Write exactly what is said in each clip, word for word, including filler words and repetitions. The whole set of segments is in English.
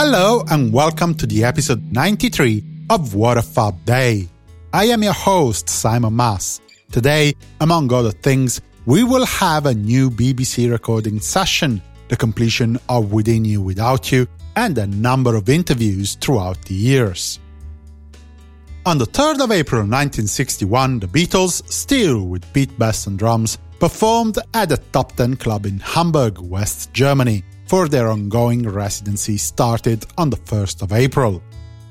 Hello and welcome to the episode ninety-three of What a Fab Day. I am your host, Simon Mas. Today, among other things, we will have a new B B C recording session, the completion of Within You Without You, and a number of interviews throughout the years. On the third of April nineteen sixty-one, the Beatles, still with Pete Best on drums, performed at a Top Ten club in Hamburg, West Germany, for their ongoing residency started on the first of April.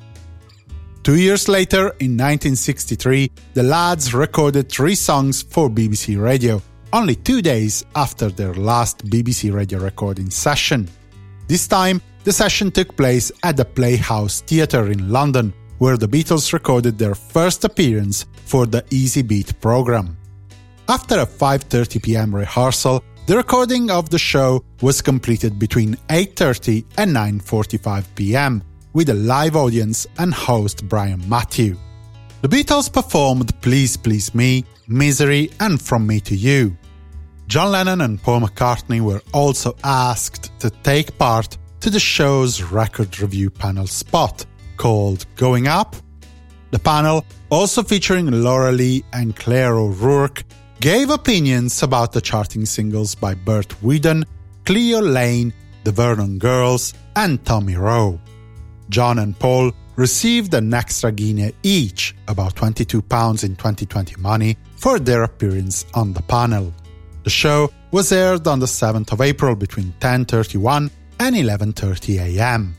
Two years later, in nineteen sixty-three, the lads recorded three songs for B B C Radio, only two days after their last B B C Radio recording session. This time, the session took place at the Playhouse Theatre in London, where the Beatles recorded their first appearance for the Easy Beat programme. After a five thirty p m rehearsal, the recording of the show was completed between eight thirty and nine forty-five p m, with a live audience and host Brian Matthew. The Beatles performed Please Please Me, Misery and From Me to You. John Lennon and Paul McCartney were also asked to take part to the show's record review panel spot, called Going Up. The panel, also featuring Laura Lee and Claire O'Rourke, gave opinions about the charting singles by Bert Whedon, Cleo Lane, the Vernon Girls, and Tommy Rowe. John and Paul received an extra guinea each, about twenty-two pounds in twenty twenty money, for their appearance on the panel. The show was aired on the seventh of April between ten thirty-one and eleven thirty a m.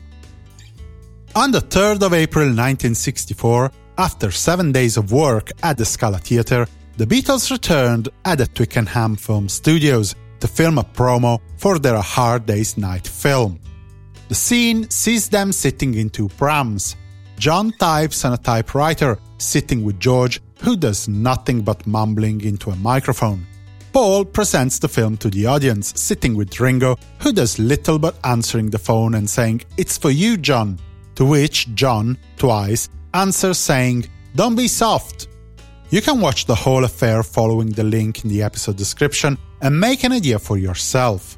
On the third of April nineteen sixty-four, after seven days of work at the Scala Theatre, the Beatles returned at the Twickenham Film Studios to film a promo for their A Hard Day's Night film. The scene sees them sitting in two prams. John types on a typewriter, sitting with George, who does nothing but mumbling into a microphone. Paul presents the film to the audience, sitting with Ringo, who does little but answering the phone and saying, "It's for you, John," to which John, twice, answers saying, "Don't be soft." You can watch the whole affair following the link in the episode description and make an idea for yourself.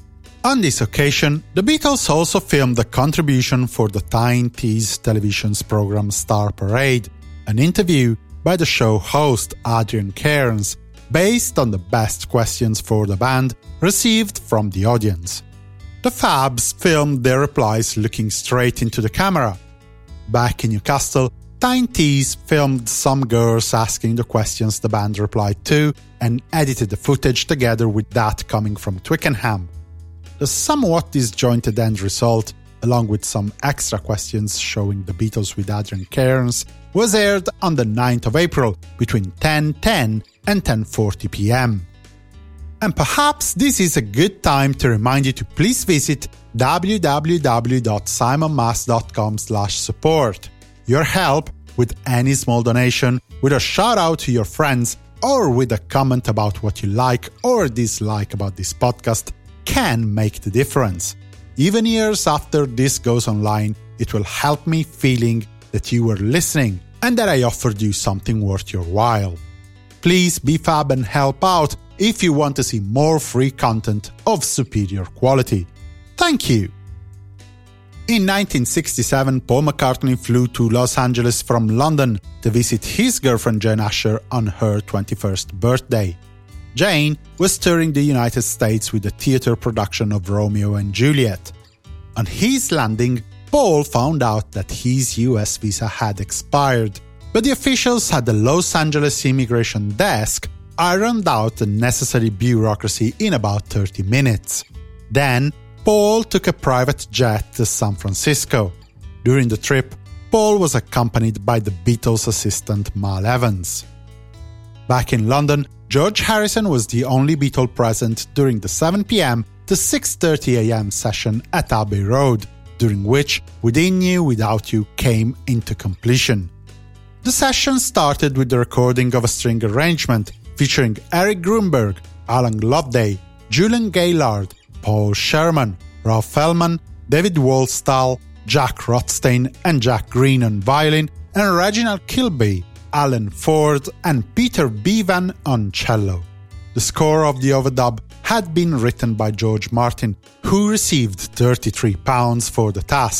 On this occasion, the Beatles also filmed a contribution for the Tyne Tees television's program Star Parade, an interview by the show host Adrian Cairns, based on the best questions for the band received from the audience. The Fabs filmed their replies looking straight into the camera. Back in Newcastle, Tyne Tees filmed some girls asking the questions the band replied to and edited the footage together with that coming from Twickenham. The somewhat disjointed end result, along with some extra questions showing the Beatles with Adrian Cairns, was aired on the ninth of April between ten ten and ten forty p m. And perhaps this is a good time to remind you to please visit w w w dot simon mas dot com slash support. Your help with any small donation, with a shout out to your friends, or with a comment about what you like or dislike about this podcast can make the difference. Even years after this goes online, it will help me feeling that you were listening and that I offered you something worth your while. Please be fab and help out if you want to see more free content of superior quality. Thank you! In nineteen sixty-seven, Paul McCartney flew to Los Angeles from London to visit his girlfriend Jane Asher on her twenty-first birthday. Jane was touring the United States with a theatre production of Romeo and Juliet. On his landing, Paul found out that his U S visa had expired, but the officials at the Los Angeles immigration desk ironed out the necessary bureaucracy in about thirty minutes. Then, Paul took a private jet to San Francisco. During the trip, Paul was accompanied by the Beatles' assistant Mal Evans. Back in London, George Harrison was the only Beatle present during the seven p m to six thirty a m session at Abbey Road, during which Within You Without You came into completion. The session started with the recording of a string arrangement featuring Eric Grunberg, Alan Loveday, Julian Gaylord, Paul Sherman, Ralph Feldman, David Wallstall, Jack Rothstein and Jack Green on violin, and Reginald Kilby, Alan Ford and Peter Bevan on cello. The score of the overdub had been written by George Martin, who received thirty-three pounds for the task,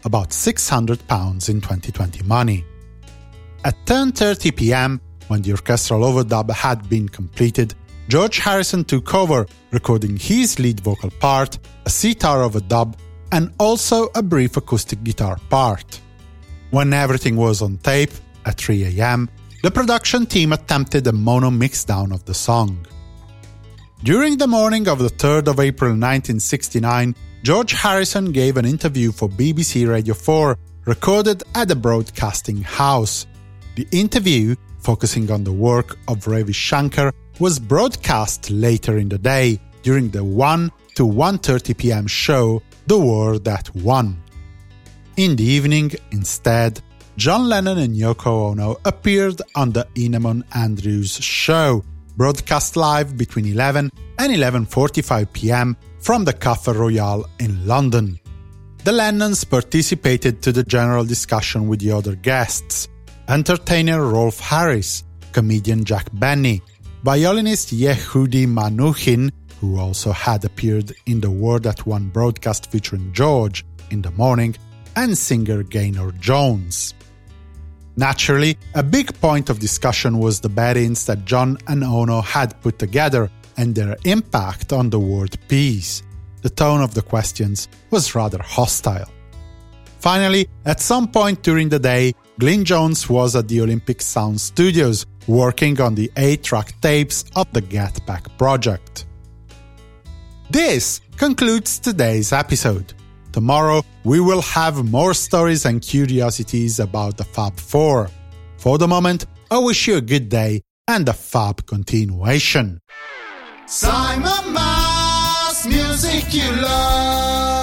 about six hundred pounds in twenty twenty money. At ten thirty p.m, when the orchestral overdub had been completed, George Harrison took over, recording his lead vocal part, a sitar overdub, and also a brief acoustic guitar part. When everything was on tape, at three a.m, the production team attempted a mono mixdown of the song. During the morning of the third of April nineteen sixty-nine, George Harrison gave an interview for B B C Radio four, recorded at the Broadcasting House. The interview, focusing on the work of Ravi Shankar, was broadcast later in the day, during the one to one thirty p.m. show The World at One. In the evening, instead, John Lennon and Yoko Ono appeared on the Inemon Andrews Show, broadcast live between eleven and eleven forty-five p.m. from the Café Royal in London. The Lennons participated to the general discussion with the other guests: entertainer Rolf Harris, comedian Jack Benny, violinist Yehudi Menuhin, who also had appeared in the World at One broadcast featuring George in the morning, and singer Gaynor Jones. Naturally, a big point of discussion was the bed-ins that John and Ono had put together and their impact on the world peace. The tone of the questions was rather hostile. Finally, at some point during the day, Glyn Jones was at the Olympic Sound Studios, working on the eight-track tapes of the Get Back project. This concludes today's episode. Tomorrow, we will have more stories and curiosities about the Fab Four. For the moment, I wish you a good day and a fab continuation. Simon Mas, music you love.